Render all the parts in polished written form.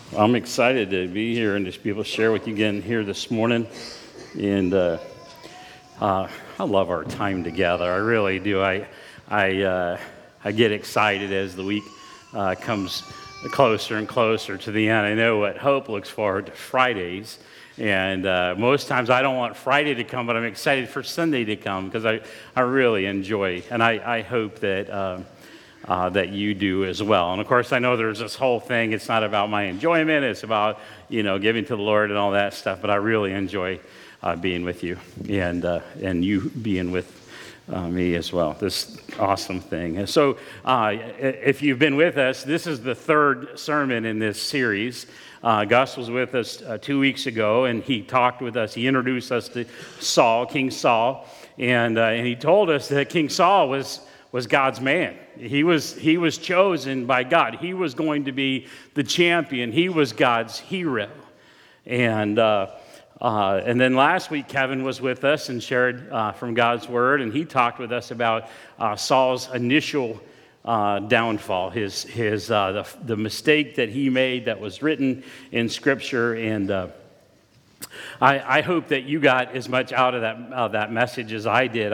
I'm excited to be here and just be able to share with you again here this morning. And I love our time together. I really do. I get excited as the week comes closer and closer to the end. I know what Hope looks forward to Fridays. And most times I don't want Friday to come, but I'm excited for Sunday to come because I really enjoy. And I hope that that you do as well. And of course, I know there's this whole thing. It's not about my enjoyment. It's about, giving to the Lord and all that stuff. But I really enjoy being with you and you being with me as well. This awesome thing. And so if you've been with us, this is the third sermon in this series. Gus was with us 2 weeks ago, and he talked with us. He introduced us to Saul, King Saul, and he told us that King Saul was God's man. He was chosen by God. He was going to be the champion. He was God's hero. And then last week, Kevin was with us and shared from God's word, and he talked with us about Saul's initial downfall, the mistake that he made that was written in Scripture. And I hope that you got as much out of that message as I did.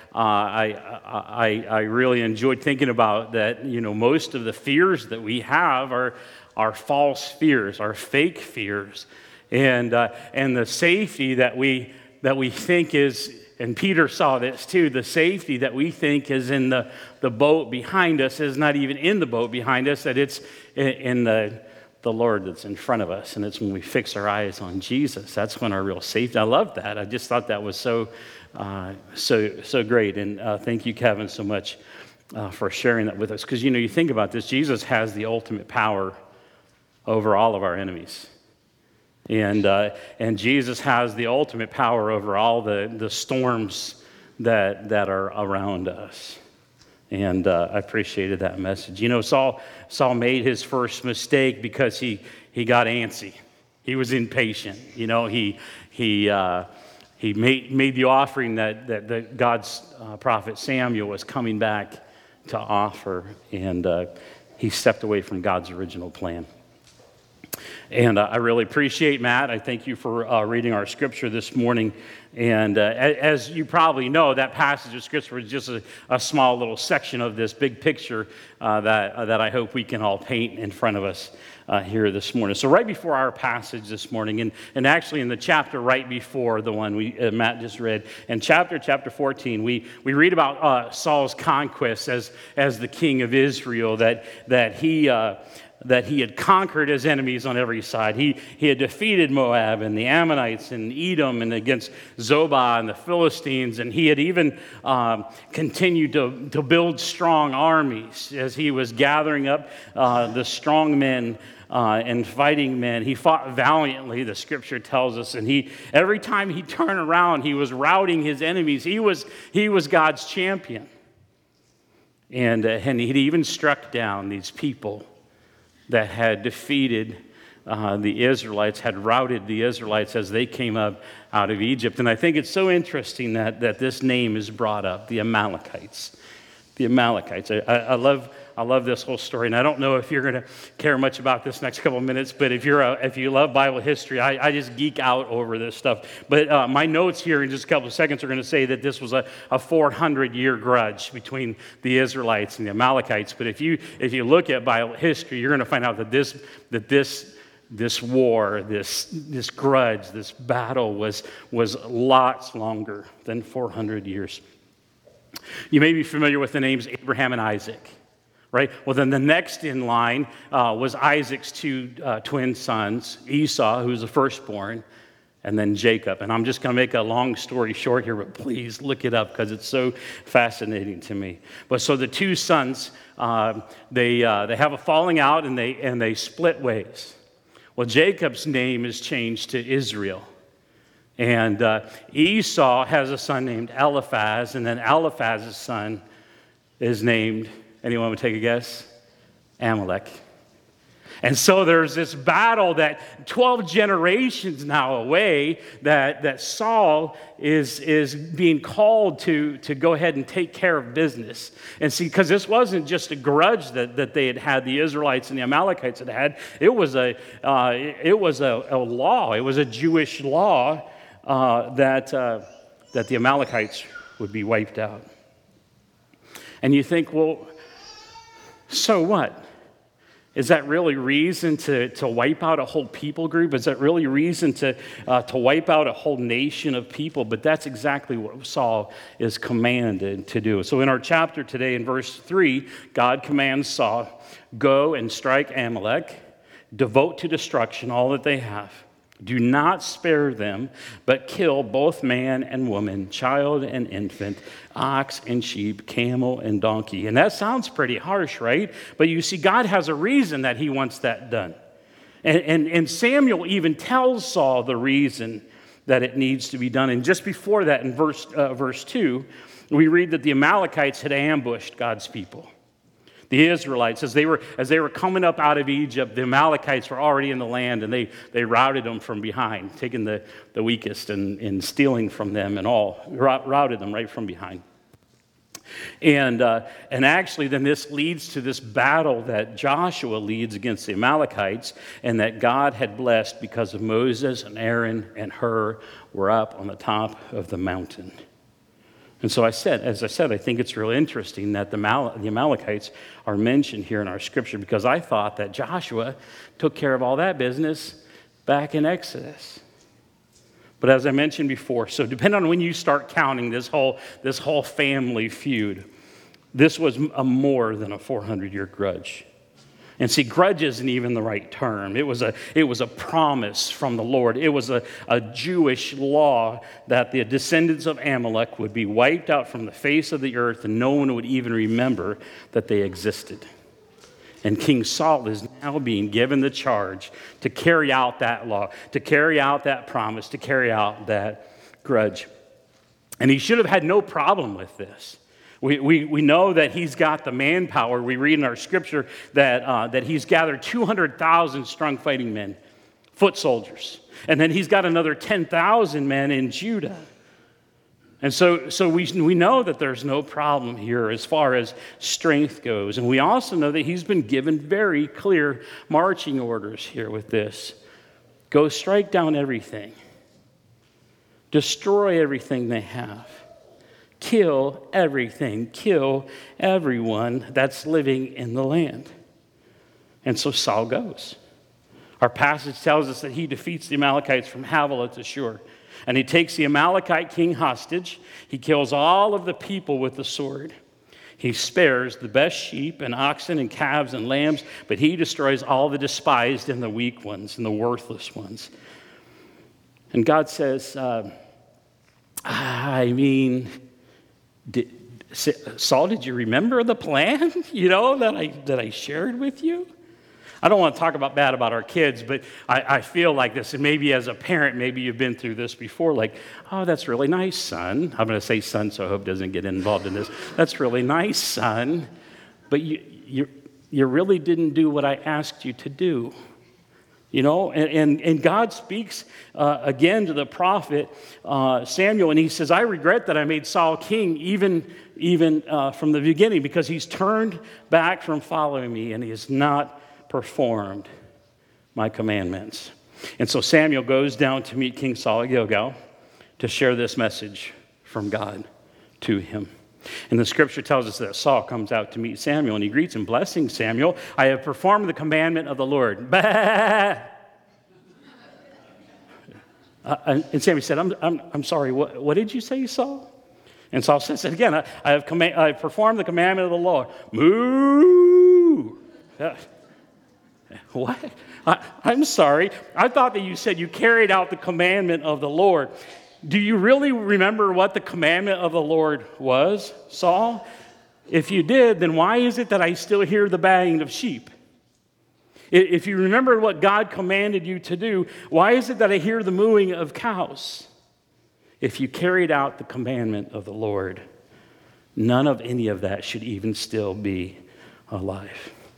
I really enjoyed thinking about that. Most of the fears that we have are false fears, are fake fears, and the safety that we think is. And Peter saw this too. The safety that we think is in the boat behind us is not even in the boat behind us. That it's in the Lord that's in front of us, and it's when we fix our eyes on Jesus. That's when our real safety. I love that. I just thought that was so great. And thank you, Kevin, so much for sharing that with us. Because you think about this. Jesus has the ultimate power over all of our enemies. And Jesus has the ultimate power over all the storms that are around us. And I appreciated that message. Saul made his first mistake because he got antsy. He was impatient. He made the offering that God's prophet Samuel was coming back to offer, and he stepped away from God's original plan. And I really appreciate Matt. I thank you for reading our scripture this morning. And as you probably know, that passage of scripture is just a small little section of this big picture that I hope we can all paint in front of us here this morning. So right before our passage this morning, and actually in the chapter right before the one Matt just read, in chapter 14, we read about Saul's conquest as the king of Israel, that he had conquered his enemies on every side. He had defeated Moab and the Ammonites and Edom and against Zobah and the Philistines. And he had even continued to build strong armies as he was gathering up the strong men and fighting men. He fought valiantly, the scripture tells us. And every time he turned around, he was routing his enemies. He was God's champion. And he'd even struck down these people that had defeated the Israelites, had routed the Israelites as they came up out of Egypt. And I think it's so interesting that this name is brought up, the Amalekites. The Amalekites. I love this whole story, and I don't know if you're going to care much about this next couple of minutes, but if you love Bible history, I just geek out over this stuff. But my notes here in just a couple of seconds are going to say that this was a 400-year grudge between the Israelites and the Amalekites. But if you look at Bible history, you're going to find out that this war, this grudge, this battle was lots longer than 400 years. You may be familiar with the names Abraham and Isaac. Right? Well, then the next in line was Isaac's two twin sons, Esau, who was the firstborn, and then Jacob. And I'm just going to make a long story short here, but please look it up because it's so fascinating to me. But so the two sons, they have a falling out and they split ways. Well, Jacob's name is changed to Israel. And Esau has a son named Eliphaz, and then Eliphaz's son is named, anyone would take a guess? Amalek. And so there's this battle that 12 generations now away that Saul is being called to go ahead and take care of business. And see, because this wasn't just a grudge that they had, the Israelites and the Amalekites had. It was a law. It was a Jewish law that the Amalekites would be wiped out. And you think, well, so what? Is that really reason to wipe out a whole people group? Is that really reason to wipe out a whole nation of people? But that's exactly what Saul is commanded to do. So in our chapter today, in verse 3, God commands Saul, go and strike Amalek, devote to destruction all that they have. Do not spare them, but kill both man and woman, child and infant, ox and sheep, camel and donkey. And that sounds pretty harsh, right? But you see, God has a reason that he wants that done. And Samuel even tells Saul the reason that it needs to be done. And just before that, in verse 2, we read that the Amalekites had ambushed God's people. The Israelites, as they were coming up out of Egypt, the Amalekites were already in the land, and they routed them from behind, taking the weakest and stealing from them and all, routed them right from behind. And actually, then this leads to this battle that Joshua leads against the Amalekites, and that God had blessed because of Moses and Aaron and Hur were up on the top of the mountain. And so as I said, I think it's really interesting that the Amalekites are mentioned here in our scripture, because I thought that Joshua took care of all that business back in Exodus. But as I mentioned before, so depending on when you start counting this whole family feud, this was a more than a 400-year grudge. And see, grudge isn't even the right term. It was a promise from the Lord. It was a Jewish law that the descendants of Amalek would be wiped out from the face of the earth, and no one would even remember that they existed. And King Saul is now being given the charge to carry out that law, to carry out that promise, to carry out that grudge. And he should have had no problem with this. We know that he's got the manpower. We read in our scripture that he's gathered 200,000 strong fighting men, foot soldiers. And then he's got another 10,000 men in Judah. And so we know that there's no problem here as far as strength goes. And we also know that he's been given very clear marching orders here with this. Go strike down everything. Destroy everything they have. Kill everything. Kill everyone that's living in the land. And so Saul goes. Our passage tells us that he defeats the Amalekites from Havilah to Shur. And he takes the Amalekite king hostage. He kills all of the people with the sword. He spares the best sheep and oxen and calves and lambs, but he destroys all the despised and the weak ones and the worthless ones. And God says, Saul, did you remember the plan, that I shared with you? I don't want to talk bad about our kids, but I feel like this, and maybe as a parent, maybe you've been through this before, like, oh, that's really nice, son. I'm going to say son, so I hope it doesn't get involved in this. That's really nice, son, but you really didn't do what I asked you to do. And God speaks again to the prophet Samuel, and he says, I regret that I made Saul king even from the beginning, because he's turned back from following me, and he has not performed my commandments. And so Samuel goes down to meet King Saul at Gilgal to share this message from God to him. And the scripture tells us that Saul comes out to meet Samuel, and he greets him, blessing Samuel, I have performed the commandment of the Lord. Bah! And Samuel said, I'm sorry, what did you say, Saul? And Saul said again, I have performed the commandment of the Lord. Moo! What? I'm sorry. I thought that you said you carried out the commandment of the Lord. Do you really remember what the commandment of the Lord was, Saul? If you did, then why is it that I still hear the baying of sheep? If you remember what God commanded you to do, why is it that I hear the mooing of cows? If you carried out the commandment of the Lord, none of any of that should even still be alive.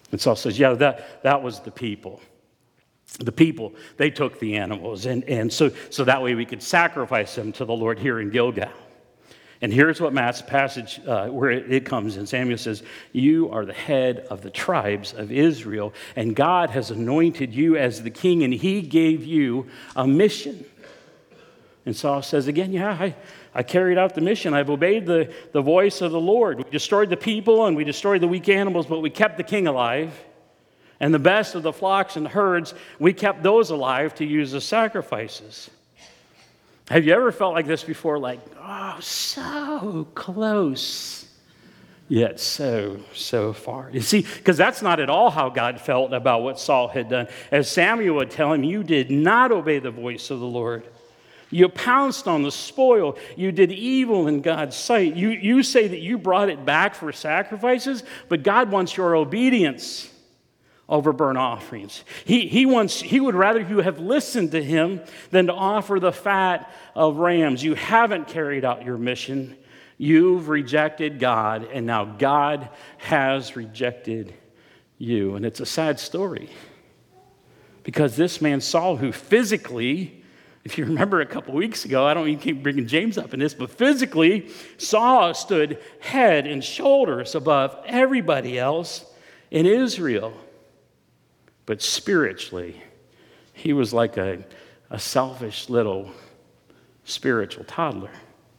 And Saul says, yeah, that was the people. The people, they took the animals. And so that way we could sacrifice them to the Lord here in Gilgal. And here's what Matt's passage, where it comes in. Samuel says, you are the head of the tribes of Israel, and God has anointed you as the king, and he gave you a mission. And Saul says again, yeah, I carried out the mission. I've obeyed the voice of the Lord. We destroyed the people and we destroyed the weak animals, but we kept the king alive. And the best of the flocks and herds, we kept those alive to use as sacrifices. Have you ever felt like this before? Like, oh, so close, yet so far. You see, because that's not at all how God felt about what Saul had done. As Samuel would tell him, you did not obey the voice of the Lord. You pounced on the spoil. You did evil in God's sight. You say that you brought it back for sacrifices, but God wants your obedience over burnt offerings. He would rather you have listened to him than to offer the fat of rams. You haven't carried out your mission. You've rejected God, and now God has rejected you. And it's a sad story. Because this man Saul, who physically, if you remember a couple weeks ago, I don't even keep bringing James up in this, but physically, Saul stood head and shoulders above everybody else in Israel. But spiritually, he was like a selfish little spiritual toddler.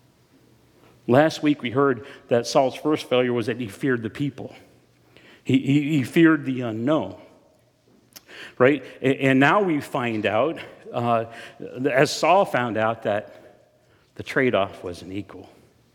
Last week we heard that Saul's first failure was that he feared the people. He feared the unknown, right? And now we find out, as Saul found out, that the trade-off wasn't equal.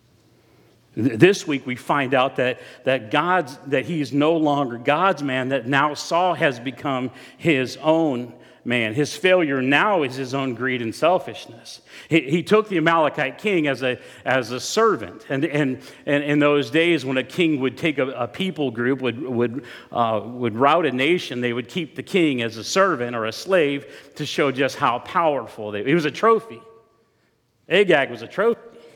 This week we find out that he's no longer God's man, that now Saul has become his own man. His failure now is his own greed and selfishness. He took the Amalekite king as a servant. And in those days when a king would take a people group, would rout a nation, they would keep the king as a servant or a slave to show just how powerful he was a trophy. Agag was a trophy.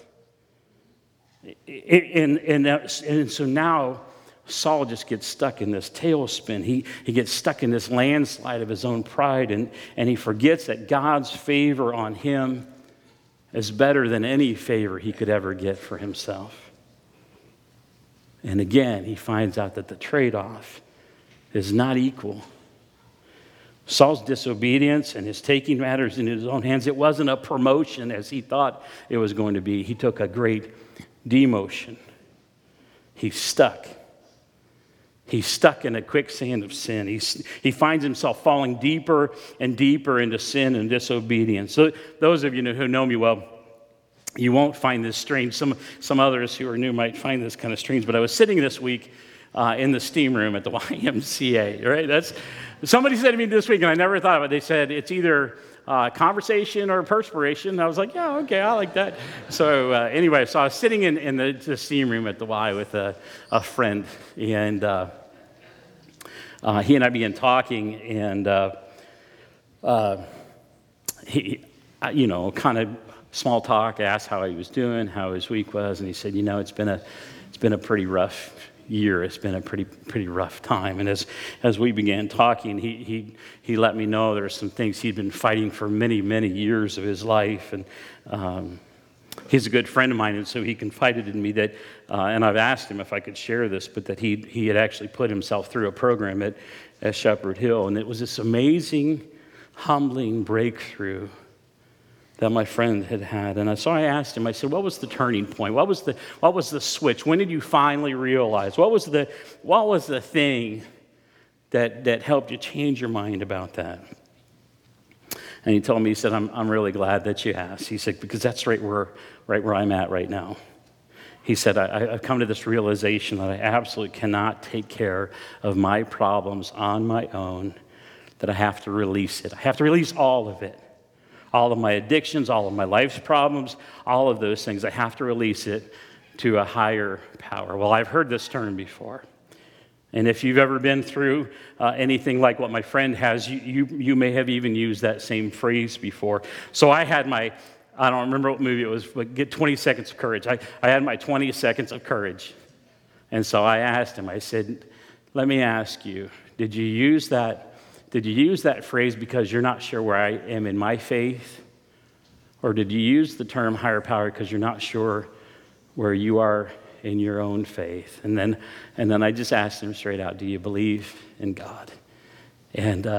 And so now Saul just gets stuck in this tailspin. He gets stuck in this landslide of his own pride, and he forgets that God's favor on him is better than any favor he could ever get for himself. And again, he finds out that the trade-off is not equal. Saul's disobedience and his taking matters in his own hands, it wasn't a promotion as he thought it was going to be. He took a great demotion. He's stuck. He's stuck in a quicksand of sin. He finds himself falling deeper and deeper into sin and disobedience. So those of you who know me well, you won't find this strange. Some others who are new might find this kind of strange. But I was sitting this week in the steam room at the YMCA. Right? Somebody said to me this week, and I never thought of it. They said it's either conversation or perspiration. I was like, yeah, okay, I like that. So anyway, so I was sitting in the steam room at the Y with a friend, and he and I began talking, and he, kind of small talk, asked how he was doing, how his week was, and he said, it's been a pretty rough year. It's been a pretty rough time. And as we began talking, he let me know there were some things he'd been fighting for many, many years of his life. And he's a good friend of mine, and so he confided in me that, and I've asked him if I could share this, but that he had actually put himself through a program at Shepherd Hill. And it was this amazing, humbling breakthrough that my friend had. And so I asked him, I said, what was the turning point? What was the switch? When did you finally realize? What was the thing that helped you change your mind about that? And he told me, he said, I'm really glad that you asked. He said, because that's right where I'm at right now. He said, I've come to this realization that I absolutely cannot take care of my problems on my own, that I have to release it. I have to release all of it. All of my addictions, all of my life's problems, all of those things. I have to release it to a higher power. Well, I've heard this term before. And if you've ever been through anything like what my friend has, you may have even used that same phrase before. So I had I don't remember what movie it was, but get 20 seconds of courage. I had my 20 seconds of courage. And so I asked him, I said, let me ask you, Did you use that? Did you use that phrase because you're not sure where I am in my faith? Or did you use the term higher power because you're not sure where you are in your own faith? And then I just asked him straight out, do you believe in God? And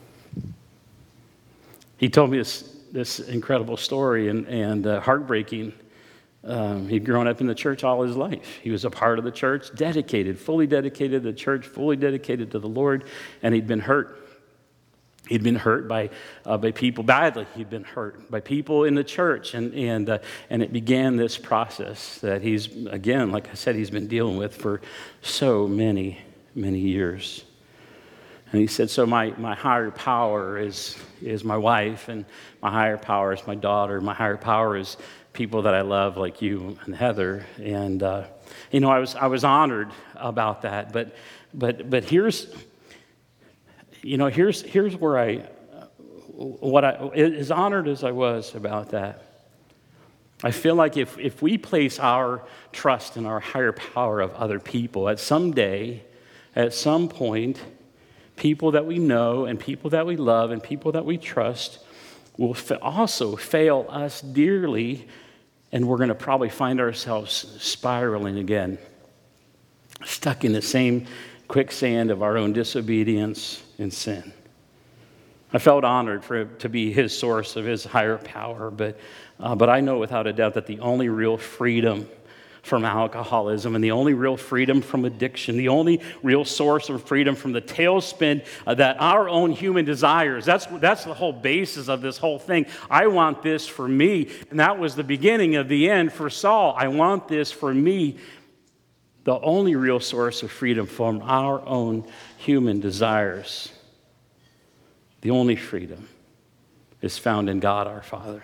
he told me this incredible story and heartbreaking. He'd grown up in the church all his life. He was a part of the church, fully dedicated to the church, fully dedicated to the Lord, and he'd been hurt. He'd been hurt by people badly. He'd been hurt by people in the church, and it began this process that he's, again, like I said, he's been dealing with for so many years. And he said, so my higher power is my wife, and my higher power is my daughter. My higher power is people that I love, like you and Heather. And I was honored about that. But here's where as honored as I was about that, I feel like if we place our trust in our higher power of other people, at some point, people that we know and people that we love and people that we trust will also fail us dearly, and we're going to probably find ourselves spiraling again, stuck in the same quicksand of our own disobedience and sin. I felt honored for it to be his source of his higher power, but I know without a doubt that the only real freedom from alcoholism and the only real freedom from addiction, the only real source of freedom from the tailspin that our own human desires, that's the whole basis of this whole thing. I want this for me, and that was the beginning of the end for Saul. I want this for me. The only real source of freedom from our own human desires, the only freedom is found in God our Father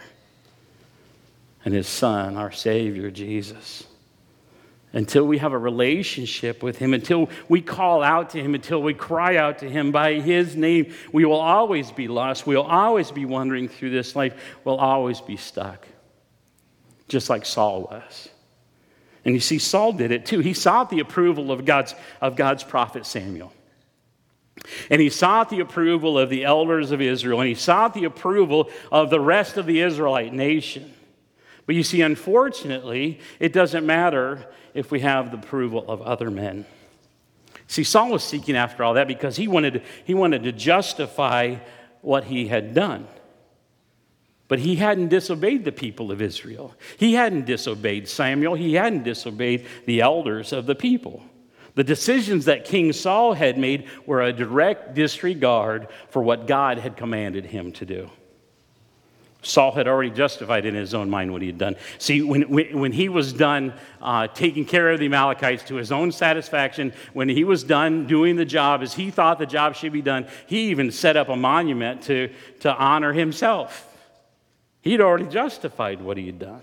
and his Son, our Savior, Jesus. Until we have a relationship with him, until we call out to him, until we cry out to him by his name, we will always be lost. We'll always be wandering through this life. We'll always be stuck, just like Saul was. And you see, Saul did it too. He sought the approval of God's prophet Samuel. And he sought the approval of the elders of Israel. And he sought the approval of the rest of the Israelite nation. But you see, unfortunately, it doesn't matter if we have the approval of other men. See, Saul was seeking after all that because he wanted to justify what he had done. But he hadn't disobeyed the people of Israel. He hadn't disobeyed Samuel. He hadn't disobeyed the elders of the people. The decisions that King Saul had made were a direct disregard for what God had commanded him to do. Saul had already justified in his own mind what he had done. See, when he was done taking care of the Amalekites to his own satisfaction, when he was done doing the job as he thought the job should be done, he even set up a monument to honor himself. He'd already justified what he had done.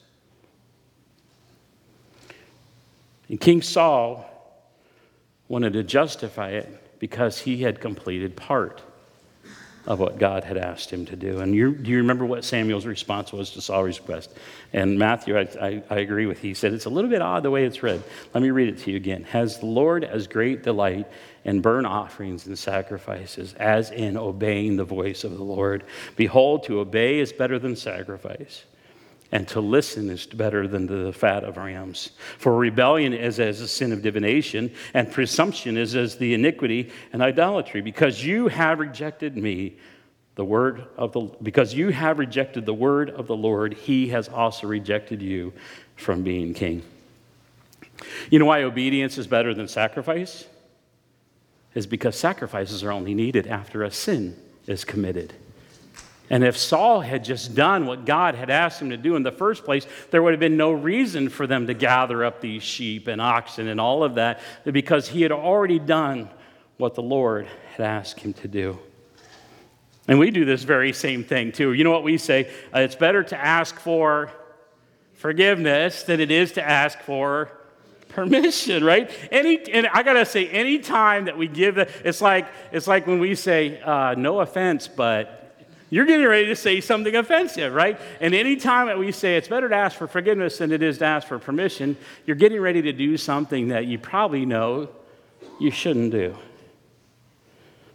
And King Saul wanted to justify it because he had completed part of what God had asked him to do. And do you remember what Samuel's response was to Saul's request? And Matthew, I agree with. He said, it's a little bit odd the way it's read. Let me read it to you again. Has the Lord as great delight in burnt offerings and sacrifices as in obeying the voice of the Lord? Behold, to obey is better than sacrifice, and to listen is better than the fat of rams. For rebellion is as a sin of divination, and presumption is as the iniquity and idolatry. Because you have rejected me, because you have rejected the word of the Lord, he has also rejected you from being king. You know why obedience is better than sacrifice? Is because sacrifices are only needed after a sin is committed. And if Saul had just done what God had asked him to do in the first place, there would have been no reason for them to gather up these sheep and oxen and all of that, because he had already done what the Lord had asked him to do. And we do this very same thing too. You know what we say? It's better to ask for forgiveness than it is to ask for permission, right? And I gotta say, any time that we give it's like when we say, no offense, but you're getting ready to say something offensive, right? And any time that we say it's better to ask for forgiveness than it is to ask for permission, you're getting ready to do something that you probably know you shouldn't do.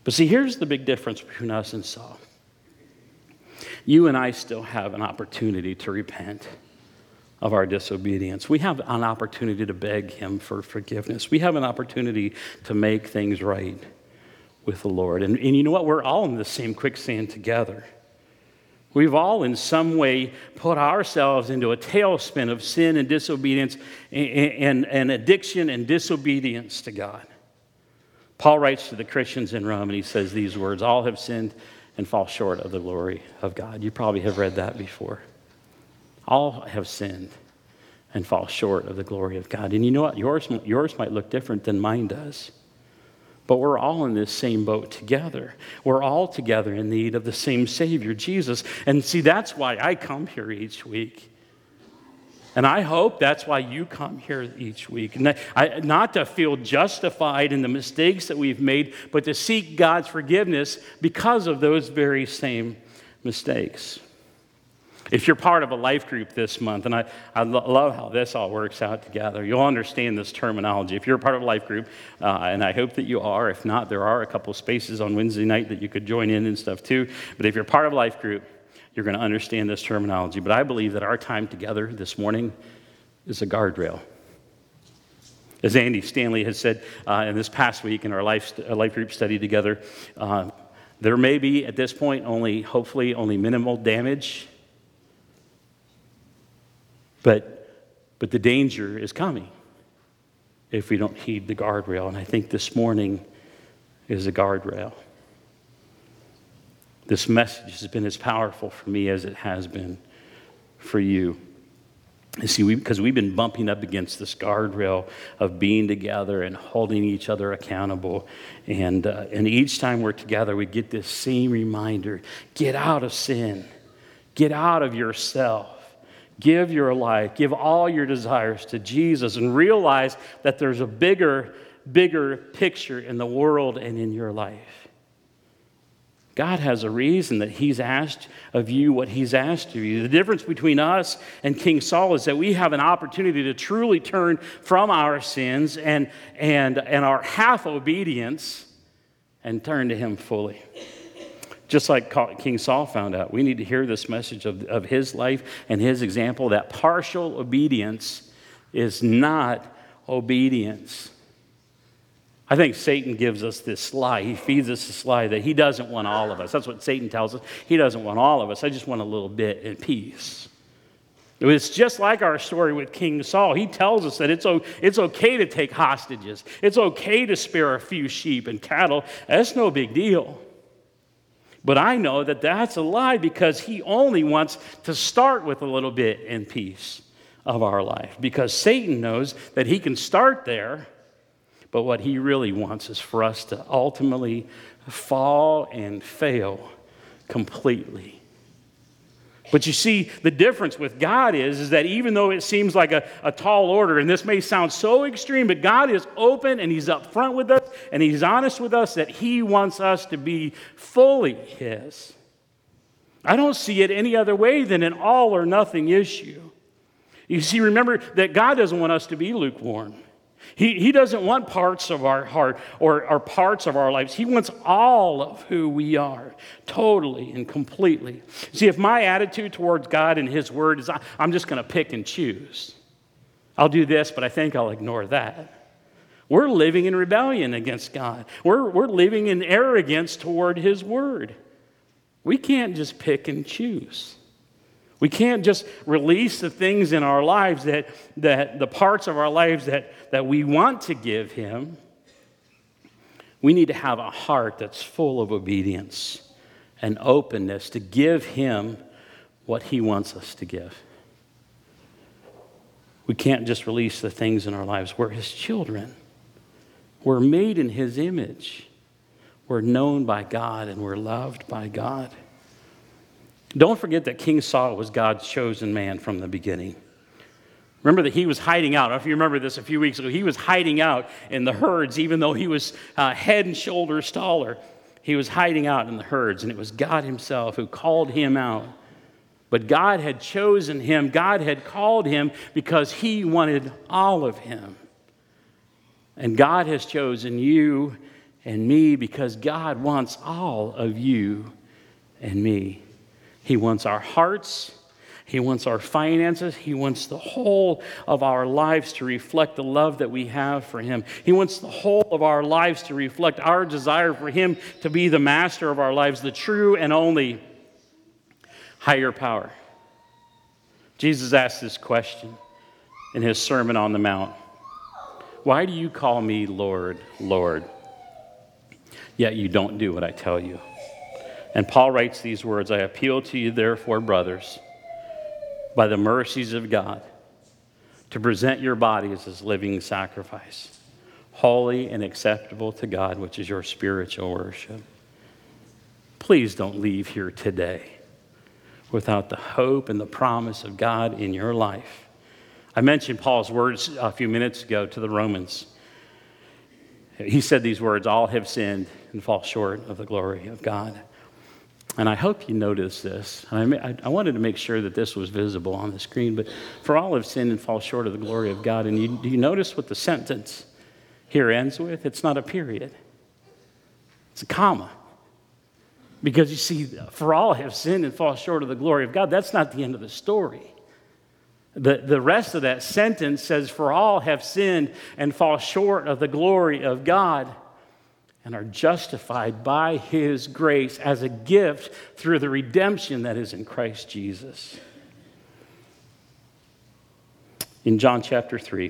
But see, here's the big difference between us and Saul. You and I still have an opportunity to repent of our disobedience. We have an opportunity to beg him for forgiveness. We have an opportunity to make things right with the Lord. And you know what? We're all in the same quicksand together. We've all in some way put ourselves into a tailspin of sin and disobedience and addiction and disobedience to God. Paul writes to the Christians in Rome and he says these words, all have sinned and fall short of the glory of God. You probably have read that before. All have sinned and fall short of the glory of God. And you know what? Yours might look different than mine does. But we're all in this same boat together. We're all together in need of the same Savior, Jesus. And see, that's why I come here each week. And I hope that's why you come here each week. Not to feel justified in the mistakes that we've made, but to seek God's forgiveness because of those very same mistakes. If you're part of a life group this month, and I love how this all works out together, you'll understand this terminology. If you're a part of a life group, and I hope that you are, if not, there are a couple spaces on Wednesday night that you could join in and stuff too. But if you're part of a life group, you're going to understand this terminology. But I believe that our time together this morning is a guardrail. As Andy Stanley has said in this past week in our life group study together, there may be at this point hopefully only minimal damage. But the danger is coming if we don't heed the guardrail. And I think this morning is a guardrail. This message has been as powerful for me as it has been for you. You see, because we've been bumping up against this guardrail of being together and holding each other accountable. And each time we're together, we get this same reminder. Get out of sin. Get out of yourself. Give your life, give all your desires to Jesus, and realize that there's a bigger picture in the world and in your life. God has a reason that he's asked of you what he's asked of you. The difference between us and King Saul is that we have an opportunity to truly turn from our sins and our half obedience and turn to him fully. Just like King Saul found out, we need to hear this message of his life and his example, that partial obedience is not obedience. I think Satan gives us this lie. He feeds us this lie that he doesn't want all of us. That's what Satan tells us. He doesn't want all of us. I just want a little bit in peace. It's just like our story with King Saul. He tells us that it's okay to take hostages. It's okay to spare a few sheep and cattle. That's no big deal. But I know that that's a lie because he only wants to start with a little bit in peace of our life. Because Satan knows that he can start there, but what he really wants is for us to ultimately fall and fail completely. But you see, the difference with God is that even though it seems like a tall order, and this may sound so extreme, but God is open and he's up front with us and he's honest with us that he wants us to be fully his. I don't see it any other way than an all or nothing issue. You see, remember that God doesn't want us to be lukewarm. He doesn't want parts of our heart or parts of our lives. He wants all of who we are, totally and completely. See, if my attitude towards God and his word is I'm just going to pick and choose. I'll do this, but I think I'll ignore that. We're living in rebellion against God. We're living in arrogance toward his word. We can't just pick and choose. We can't just release the things in our lives that the parts of our lives that we want to give him. We need to have a heart that's full of obedience and openness to give him what he wants us to give. We can't just release the things in our lives. We're his children. We're made in his image. We're known by God and we're loved by God. Don't forget that King Saul was God's chosen man from the beginning. Remember that he was hiding out. I don't know if you remember this a few weeks ago. He was hiding out in the herds, even though he was head and shoulders taller. He was hiding out in the herds, and it was God himself who called him out. But God had chosen him. God had called him because he wanted all of him. And God has chosen you and me, because God wants all of you and me. He wants our hearts. He wants our finances. He wants the whole of our lives to reflect the love that we have for Him. He wants the whole of our lives to reflect our desire for Him to be the master of our lives, the true and only higher power. Jesus asked this question in His Sermon on the Mount. Why do you call me Lord, Lord, yet you don't do what I tell you? And Paul writes these words, I appeal to you, therefore, brothers, by the mercies of God, to present your bodies as living sacrifice, holy and acceptable to God, which is your spiritual worship. Please don't leave here today without the hope and the promise of God in your life. I mentioned Paul's words a few minutes ago to the Romans. He said these words, all have sinned and fall short of the glory of God. And I hope you notice this. And I wanted to make sure that this was visible on the screen. But for all have sinned and fall short of the glory of God. And do you notice what the sentence here ends with? It's not a period. It's a comma. Because you see, for all have sinned and fall short of the glory of God. That's not the end of the story. The rest of that sentence says, for all have sinned and fall short of the glory of God, and are justified by His grace as a gift through the redemption that is in Christ Jesus. In John chapter 3,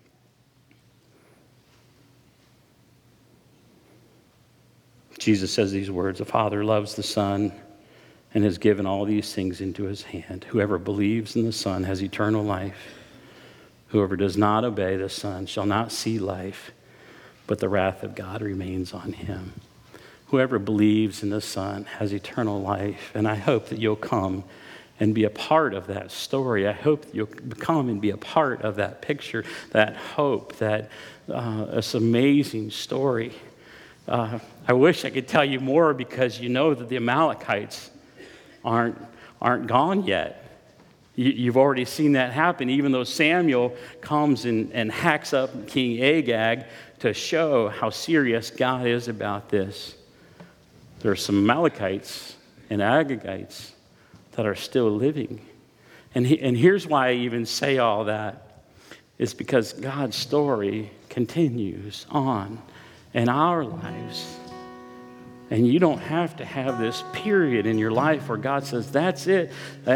Jesus says these words, the Father loves the Son and has given all these things into His hand. Whoever believes in the Son has eternal life. Whoever does not obey the Son shall not see life, but the wrath of God remains on him. Whoever believes in the Son has eternal life. And I hope that you'll come and be a part of that story. I hope that you'll come and be a part of that picture, that hope, that this amazing story. I wish I could tell you more, because you know that the Amalekites aren't gone yet. You've already seen that happen, even though Samuel comes and hacks up King Agag to show how serious God is about this. There are some Amalekites and Agagites that are still living. And here's why I even say all that. It's because God's story continues on in our lives. And you don't have to have this period in your life where God says, that's it.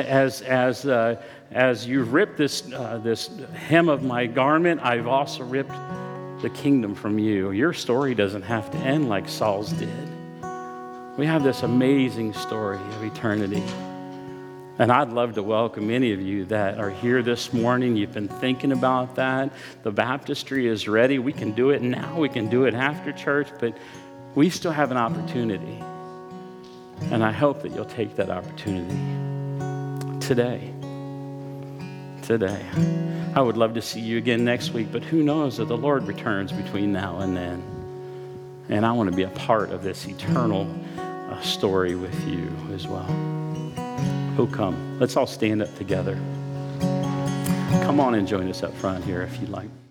As you rip this hem of my garment, I've also ripped the kingdom from you. Your story doesn't have to end like Saul's did. We have this amazing story of eternity. And I'd love to welcome any of you that are here this morning. You've been thinking about that. The baptistry is ready. We can do it now. We can do it after church, but we still have an opportunity. And I hope that you'll take that opportunity today. Today. I would love to see you again next week, but who knows if the Lord returns between now and then. And I want to be a part of this eternal story with you as well. Oh, come. Let's all stand up together. Come on and join us up front here if you'd like.